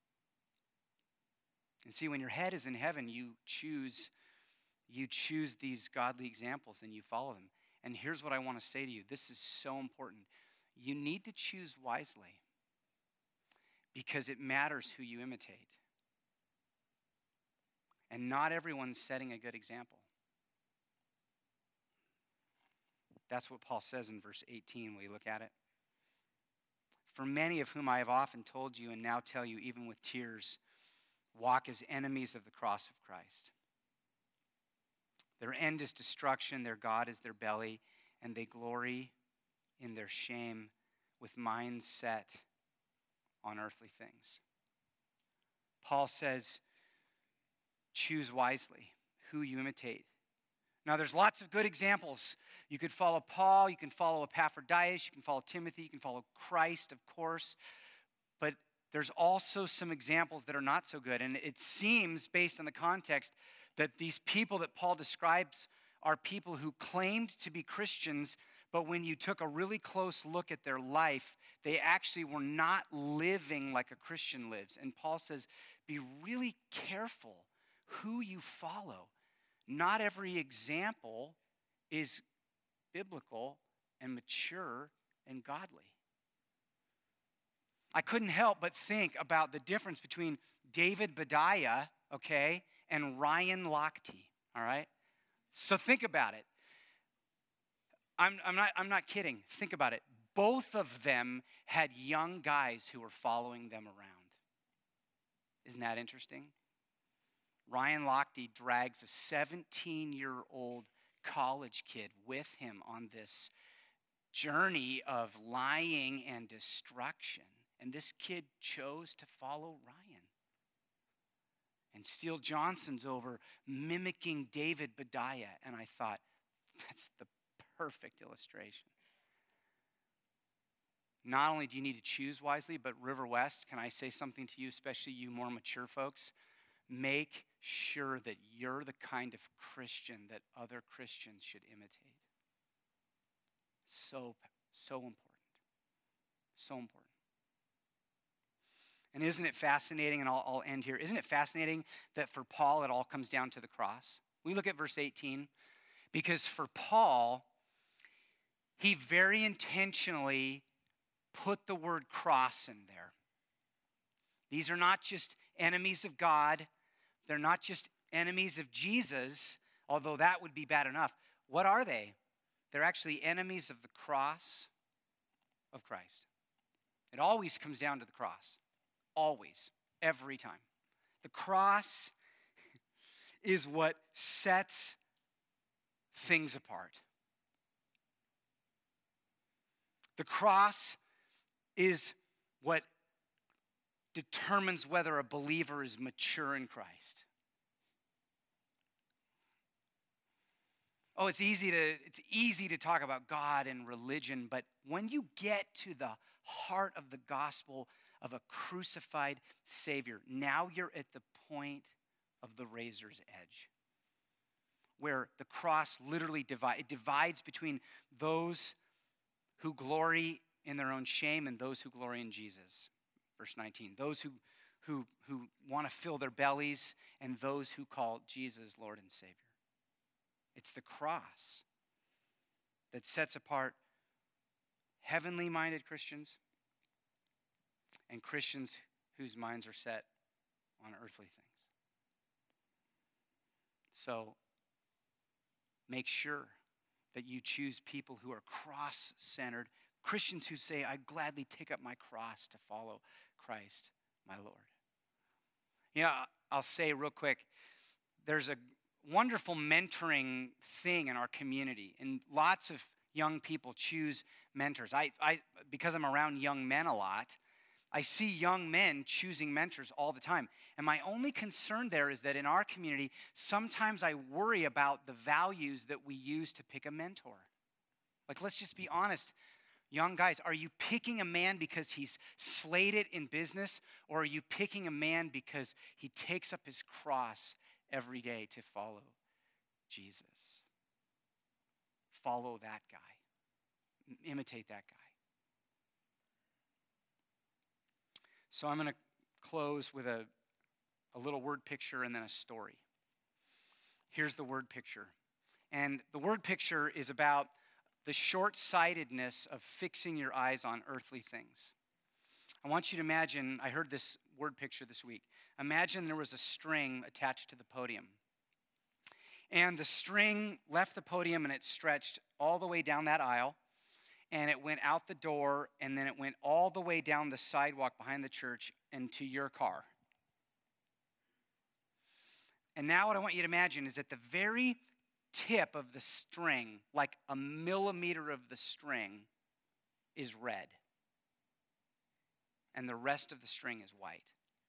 And see, when your head is in heaven, you choose these godly examples and you follow them. And here's what I want to say to you. This is so important. You need to choose wisely because it matters who you imitate. And not everyone's setting a good example. That's what Paul says in verse 18. Will you look at it? For many of whom I have often told you and now tell you even with tears, walk as enemies of the cross of Christ. Their end is destruction, their God is their belly, and they glory in their shame with minds set on earthly things. Paul says, choose wisely who you imitate. Now, there's lots of good examples. You could follow Paul, you can follow Epaphroditus, you can follow Timothy, you can follow Christ, of course. But there's also some examples that are not so good. And it seems, based on the context, that these people that Paul describes are people who claimed to be Christians, but when you took a really close look at their life, they actually were not living like a Christian lives. And Paul says, be really careful who you follow. Not every example is biblical and mature and godly. I couldn't help but think about the difference between David Badiah, okay, and Ryan Lochte, all right? So think about it. I'm not kidding. Think about it. Both of them had young guys who were following them around. Isn't that interesting? Ryan Lochte drags a 17-year-old college kid with him on this journey of lying and destruction. And this kid chose to follow Ryan. And Steele Johnson's over mimicking David Badiah. And I thought, that's the perfect illustration. Not only do you need to choose wisely, but River West, can I say something to you, especially you more mature folks? Make sure that you're the kind of Christian that other Christians should imitate. So important. So important. And isn't it fascinating, and I'll end here, isn't it fascinating that for Paul it all comes down to the cross? We look at verse 18, because for Paul, he very intentionally put the word cross in there. These are not just enemies of God. They're not just enemies of Jesus, although that would be bad enough. What are they? They're actually enemies of the cross of Christ. It always comes down to the cross. Always. Every time. The cross is what sets things apart. The cross is what determines whether a believer is mature in Christ. Oh, it's easy to talk about God and religion, but when you get to the heart of the gospel of a crucified Savior, now you're at the point of the razor's edge, where the cross literally divides between those who glory in their own shame and those who glory in Jesus. Verse 19, those who want to fill their bellies and those who call Jesus Lord and Savior. It's the cross that sets apart heavenly minded Christians and Christians whose minds are set on earthly things. So make sure that you choose people who are cross-centered, Christians who say, I gladly take up my cross to follow Christ, my Lord. You know, I'll say real quick, there's a wonderful mentoring thing in our community, and lots of young people choose mentors. I because I'm around young men a lot, I see young men choosing mentors all the time. And my only concern there is that in our community, sometimes I worry about the values that we use to pick a mentor. Like, let's just be honest. Young guys, are you picking a man because he's slated in business, or are you picking a man because he takes up his cross every day to follow Jesus? Follow that guy. Imitate that guy. So I'm going to close with a little word picture and then a story. Here's the word picture. And the word picture is about the short-sightedness of fixing your eyes on earthly things. I want you to imagine, I heard this word picture this week. Imagine there was a string attached to the podium. And the string left the podium and it stretched all the way down that aisle. And it went out the door, and then it went all the way down the sidewalk behind the church and to your car. And now what I want you to imagine is at the very tip of the string, like a millimeter of the string, is red. And the rest of the string is white.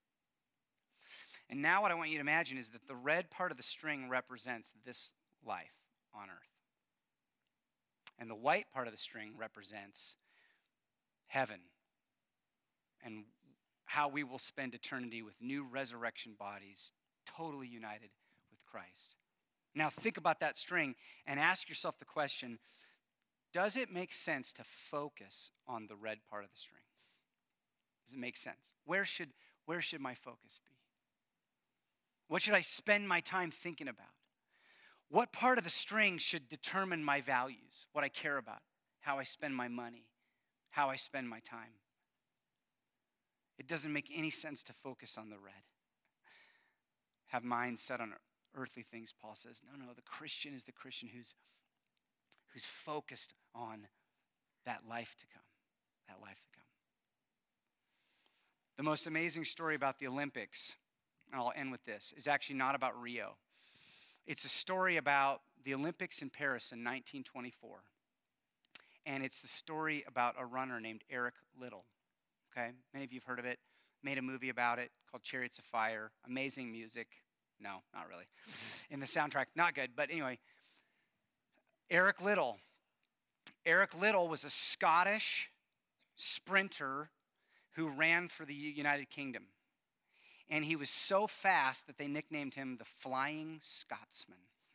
And now what I want you to imagine is that the red part of the string represents this life on earth. And the white part of the string represents heaven and how we will spend eternity with new resurrection bodies, totally united with Christ. Now think about that string and ask yourself the question, does it make sense to focus on the red part of the string? Does it make sense? Where should my focus be? What should I spend my time thinking about? What part of the string should determine my values, what I care about, how I spend my money, how I spend my time? It doesn't make any sense to focus on the red. Have minds set on earthly things, Paul says. No, the Christian is the Christian who's focused on that life to come, The most amazing story about the Olympics and I'll end with this, is actually not about Rio. It's a story about the Olympics in Paris in 1924. And it's the story about a runner named Eric Liddell. Okay? Many of you have heard of it. Made a movie about it called Chariots of Fire. Amazing music. No, not really. In the soundtrack, not good. But anyway, Eric Liddell. Eric Liddell was a Scottish sprinter who ran for the United Kingdom. And he was so fast that they nicknamed him the Flying Scotsman.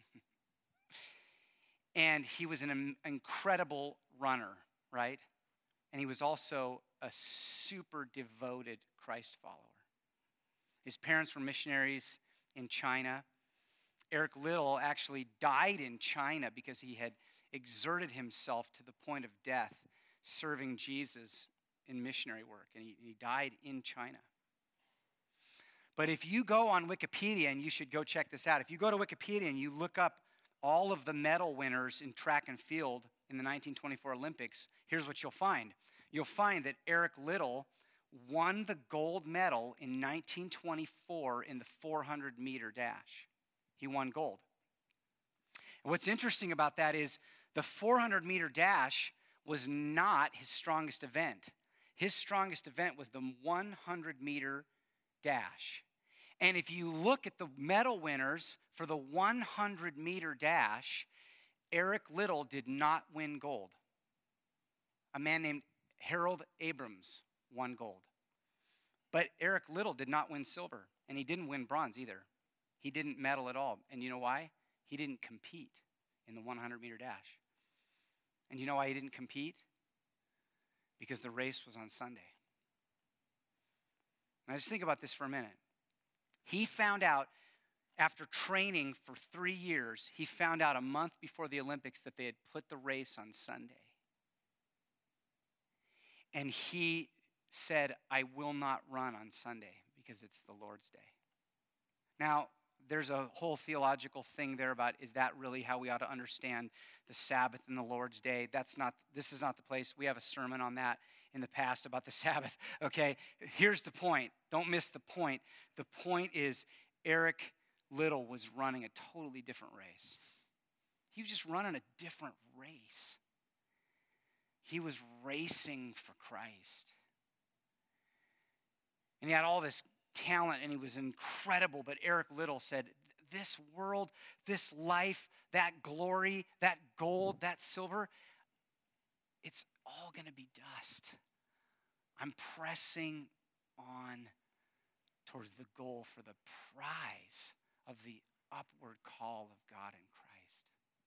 And he was an incredible runner, right? And he was also a super devoted Christ follower. His parents were missionaries in China. Eric Liddell actually died in China because he had exerted himself to the point of death serving Jesus in missionary work. And he died in China. But if you go on Wikipedia, and you should go check this out, if you go to Wikipedia and you look up all of the medal winners in track and field in the 1924 Olympics, here's what you'll find. You'll find that Eric Liddell won the gold medal in 1924 in the 400-meter dash. He won gold. And what's interesting about that is the 400-meter dash was not his strongest event. His strongest event was the 100-meter dash. And if you look at the medal winners for the 100-meter dash, Eric Liddell did not win gold. A man named Harold Abrams won gold. But Eric Liddell did not win silver, and he didn't win bronze either. He didn't medal at all. And you know why? He didn't compete in the 100-meter dash. And you know why he didn't compete? Because the race was on Sunday. Now just think about this for a minute. He found out, after training for 3 years, he found out a month before the Olympics that they had put the race on Sunday. And he said, I will not run on Sunday because it's the Lord's Day. Now, there's a whole theological thing there about, is that really how we ought to understand the Sabbath and the Lord's Day? This is not the place. We have a sermon on that in the past about the Sabbath, okay? Here's the point. Don't miss the point. The point is Eric Liddell was running a totally different race. He was just running a different race. He was racing for Christ. And he had all this talent, and he was incredible. But Eric Liddell said, this world, this life, that glory, that gold, that silver, it's all going to be dust. I'm pressing on towards the goal for the prize of the upward call of God in Christ.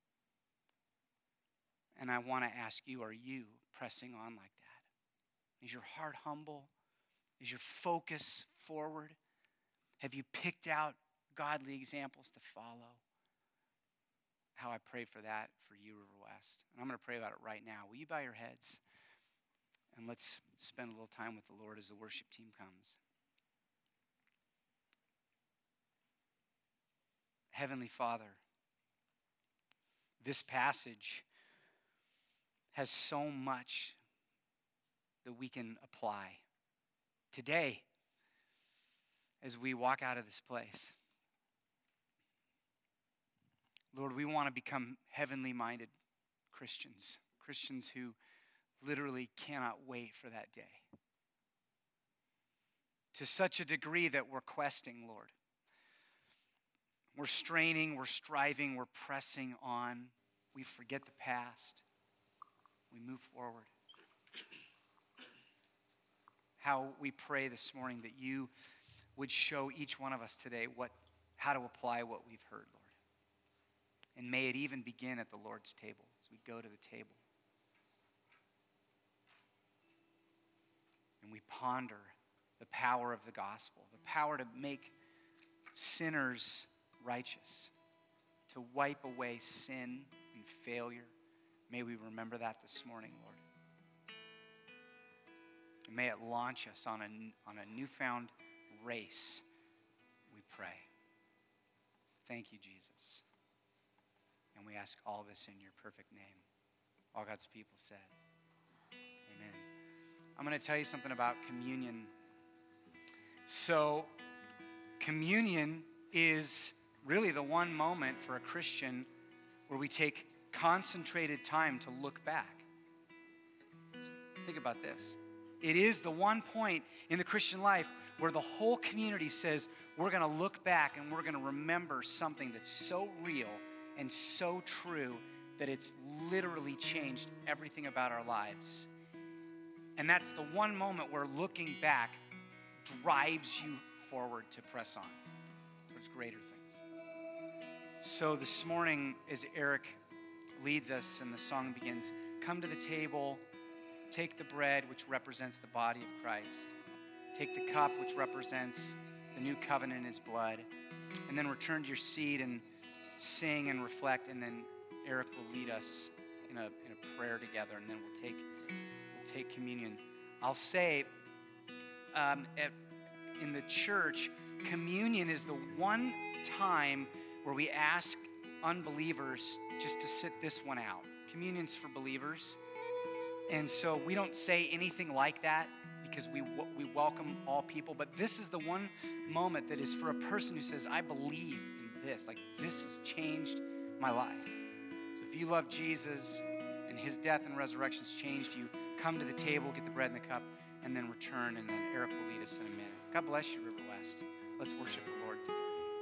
And I want to ask you, are you pressing on like that? Is your heart humble? Is your focus forward? Have you picked out godly examples to follow? How I pray for that for you, River West. And I'm going to pray about it right now. Will you bow your heads? And let's spend a little time with the Lord as the worship team comes. Heavenly Father, this passage has so much that we can apply today as we walk out of this place. Lord, we want to become heavenly minded Christians, Christians who literally cannot wait for that day. To such a degree that we're questing, Lord. We're straining, we're striving, we're pressing on. We forget the past. We move forward. How we pray this morning that you would show each one of us today how to apply what we've heard, Lord. And may it even begin at the Lord's table as we go to the table. And we ponder the power of the gospel, the power to make sinners righteous, to wipe away sin and failure. May we remember that this morning, Lord. And may it launch us on a newfound race, we pray. Thank you, Jesus. And we ask all this in your perfect name. All God's people said, amen. I'm going to tell you something about communion. So, Communion is really the one moment for a Christian where we take concentrated time to look back. Think about this. It is the one point in the Christian life where the whole community says, we're going to look back and we're going to remember something that's so real and so true that it's literally changed everything about our lives. And that's the one moment where looking back drives you forward to press on towards greater things. So this morning, as Eric leads us and the song begins, come to the table, take the bread, which represents the body of Christ. Take the cup, which represents the new covenant in his blood. And then return to your seat and sing and reflect. And then Eric will lead us in a prayer together. And then we'll take communion. I'll say, in the church, communion is the one time where we ask unbelievers just to sit this one out. Communion's for believers. And so we don't say anything like that because we welcome all people. But this is the one moment that is for a person who says, I believe in this. Like, this has changed my life. So if you love Jesus and his death and resurrection has changed you, come to the table, get the bread and the cup, and then return. And then Eric will lead us in a minute. God bless you, River West. Let's worship the Lord together.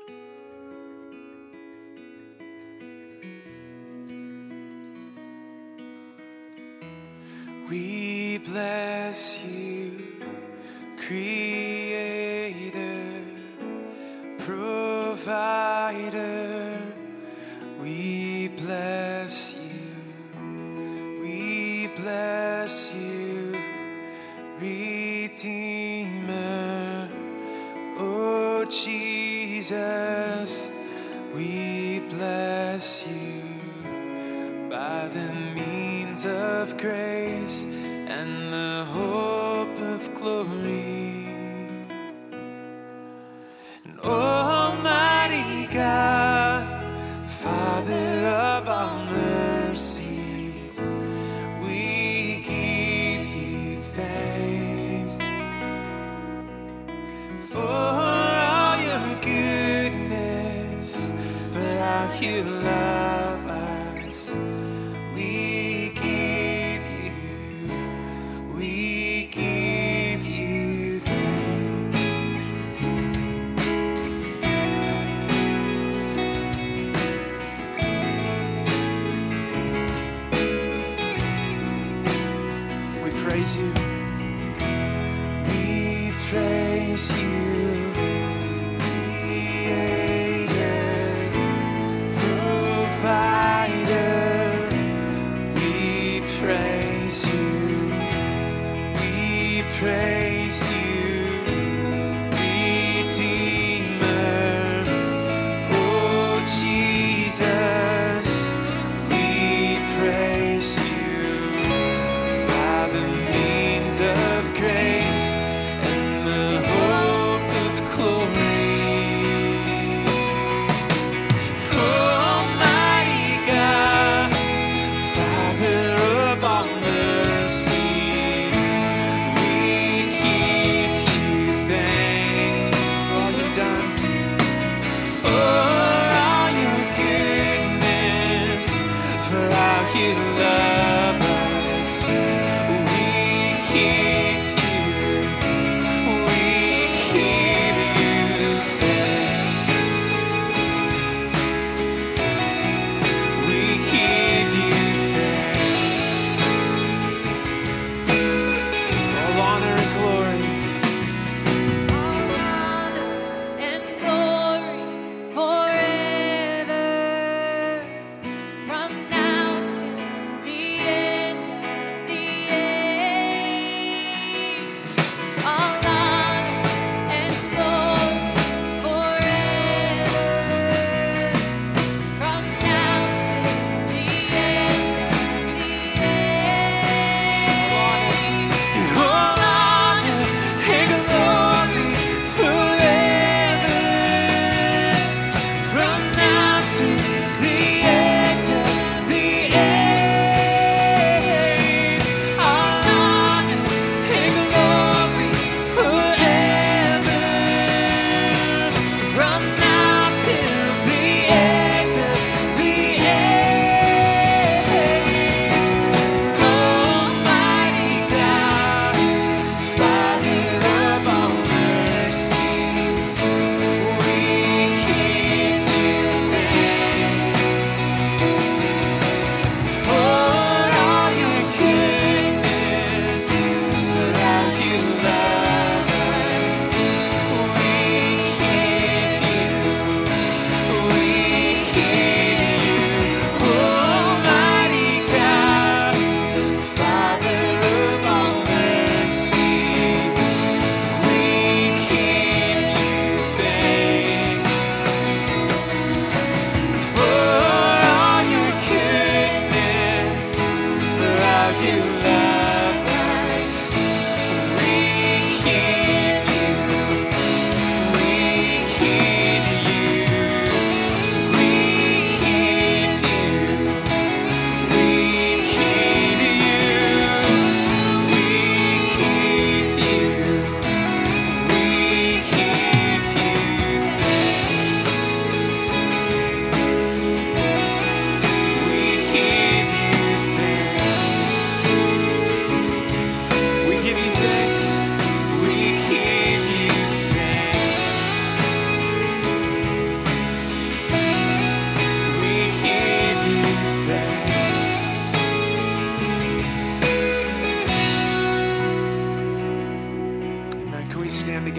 We bless you, Creator, Provider. We bless you, we bless you, Redeemer. Oh Jesus, we bless you by the means of grace and the hope of glory. And Almighty God, Father of all mercies, we give you thanks for all your goodness, for how you love us. We give you thanks. We praise you. We praise you. Creator,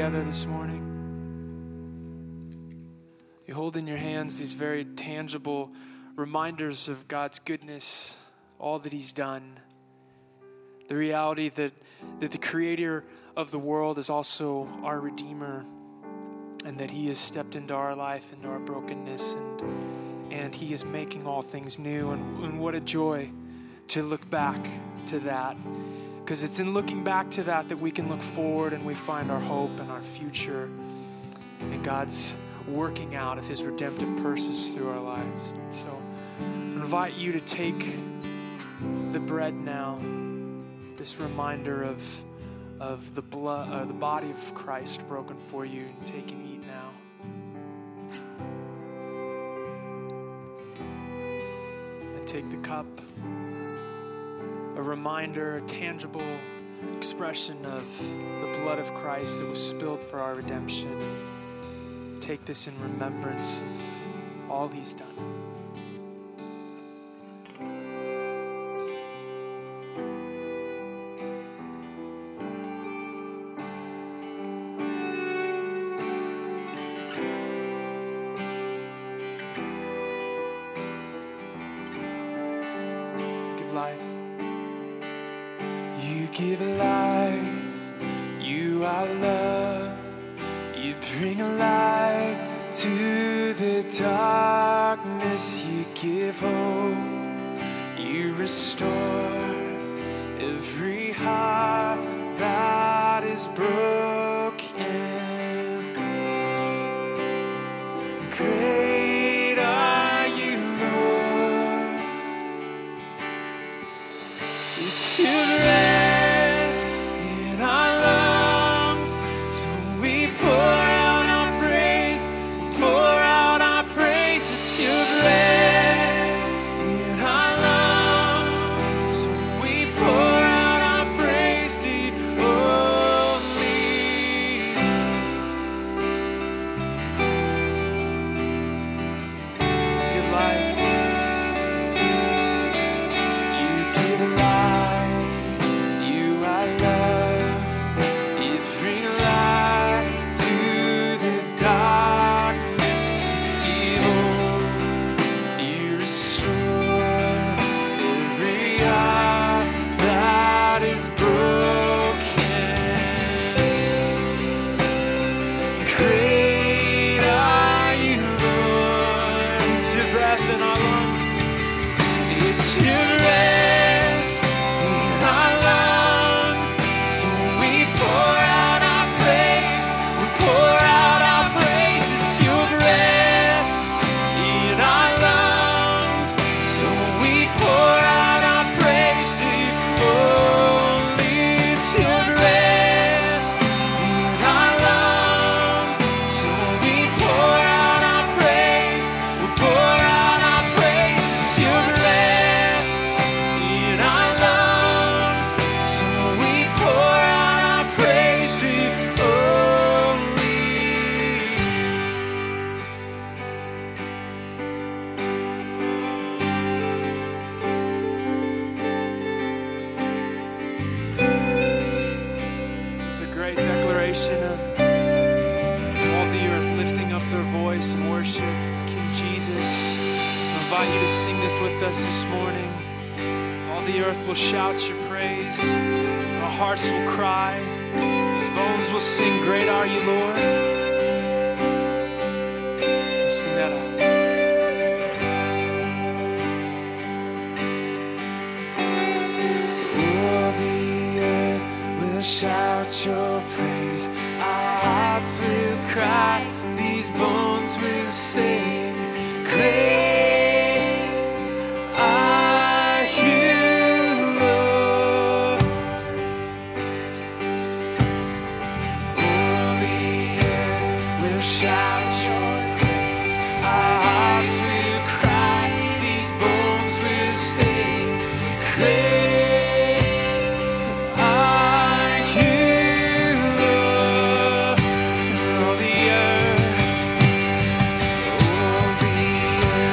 together this morning. You hold in your hands these very tangible reminders of God's goodness, all that He's done. The reality that the Creator of the world is also our Redeemer, and that He has stepped into our life, into our brokenness, and He is making all things new. And what a joy to look back to that. Because it's in looking back to that we can look forward and we find our hope and our future and God's working out of His redemptive purposes through our lives. So I invite you to take the bread now, this reminder of the blood, the body of Christ broken for you, and take and eat now. And take the cup, a reminder, a tangible expression of the blood of Christ that was spilled for our redemption. Take this in remembrance of all He's done. Give life. You give life, you are love, you bring light to the darkness, you give hope, you restore every heart that is broken. Great are you, Lord. It's your breath in our lungs, so we pour out our praise, pour out our praise. It's your breath in our lungs, so we pour out our praise to you only. Give life. You give life, you are love, you bring light to the darkness, you hope, you restore every heart that is broken. Great are you, Lord. It's your breath in our lungs. It's your breath in our lungs, so we pour out our praise, we pour out our praise. It's your breath in our lungs, so we pour out our praise to you only. It's your breath in our lungs, so we pour out our praise, we pour out our praise. It's your breath in our lungs, so we pour out our praise to you only. This is a great declaration of all the earth lifting up their voice in worship of King Jesus. I invite you to sing this with us this morning. All the earth will shout your praise. Our hearts will cry. His bones will sing, great are you, Lord. Sing that out. All the earth will shout your praise. Our hearts will cry. These bones will sing, great are you, Lord. All the earth will shout your praise. Our hearts will cry. These bones will sing, great are you, Lord. All the earth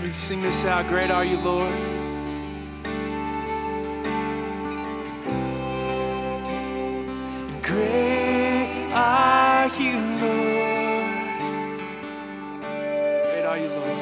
We sing this out. Great are you, Lord. Great are you, Lord. Great are you, Lord.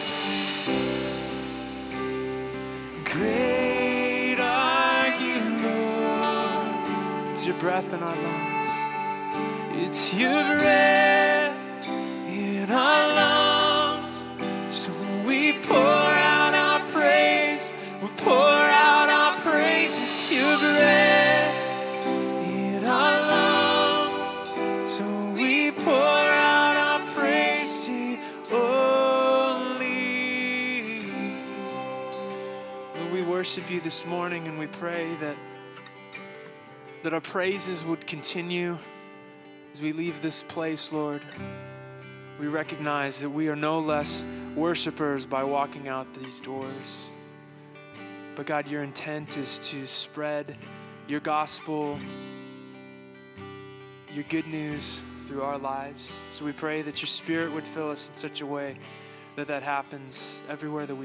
Great are you, Lord. It's your breath in our lungs. It's your breath in our lungs. So we pour out our praise. We pour out our praise. It's your breath in our lungs. So we pour out our praise to you only. Lord, we worship you this morning, and we pray that our praises would continue as we leave this place, Lord. We recognize that we are no less worshipers by walking out these doors. But God, your intent is to spread your gospel, your good news through our lives. So we pray that your Spirit would fill us in such a way that happens everywhere that we